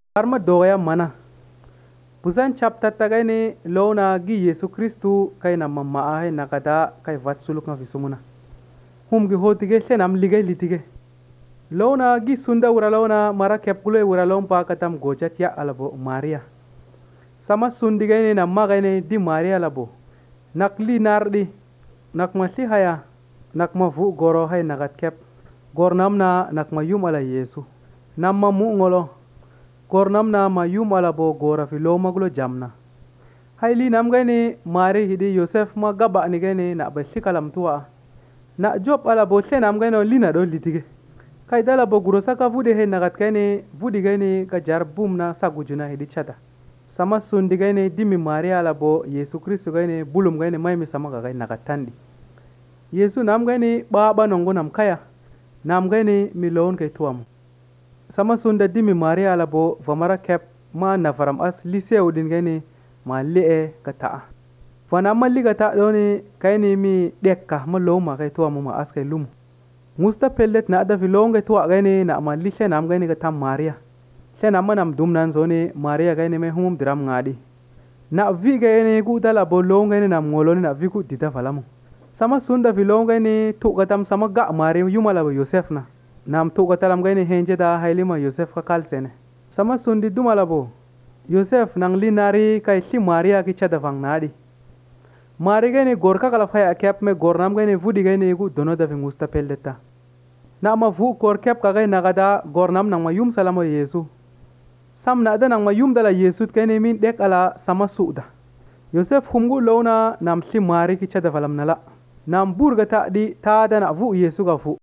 Arma doya mana. Busan chapter tagaini lona gi Yesu Kristu kai na mamma ahe nakada kai vat suluk na visumuna. Hum gi hotige senam ligay litige. Lona gi sunda ura lona mara kepkule ura lompa katam gojat ya alabo Maria. Sama sundigaini na magaini di Maria labo. Nakli nardi nak masli haya nak mavu goro hay nagat kep. Gornamna nak mayum ala Yesu. Namma mu ngolo. Gornamna mayum ala bo gora filo maglo jamna. Haili nam gani mari hidi Yosef ma gaba ni gani na basi kalam tua. Na job ala bo se nam gani lina do litige. Kai dala bo gurosa ka vude he nagat gani vudi gani ka jar bum na sagujuna hidi chata. Sama sundi gani dimi mari ala bo Yesu Kristu gani bulum gani maimi sama ka gani nagatandi. Yesu nam gani baba nongo nam kaya. Nam gani milon kay tuamu. Sama sunda dimi mari ala bo vamara kep ma nafaram as lise udin gani ma lee kata. Fana mali kata doni kaini mi dekka ma loma kay tuamu ma as kay lumu. Musta pellet na ada filong kay tuwa gani na ma lise nam gani kata Maria. Se nam manam dumnan zoni Maria gani me humum diram ngadi. Na vi gani gu dala bo long gani nam ngoloni na vi gu dida falamu. Sama sunda filong gani tu katam sama ga Maria yumala bo Yosef na. Nam tu katalam gani henje da hailima Yosef ka kalsene. Sama sundi dumalabo. Yosef nang linari kay si Maria ki chada fang nadi. Mari gani gorka kalafaya kep me gornam gani vudi gani gu dono da ving usta peldeta. Na ma vu kor kep kagay nagada gornam nang mayum salamo Yesu. Sam na da nang mayum dala Yesu gani min dek ala sama suda. Yosef humgu lona nam si Mari ki chada falam nala. Nam burga ta di ta da na vu Yesu ka vu.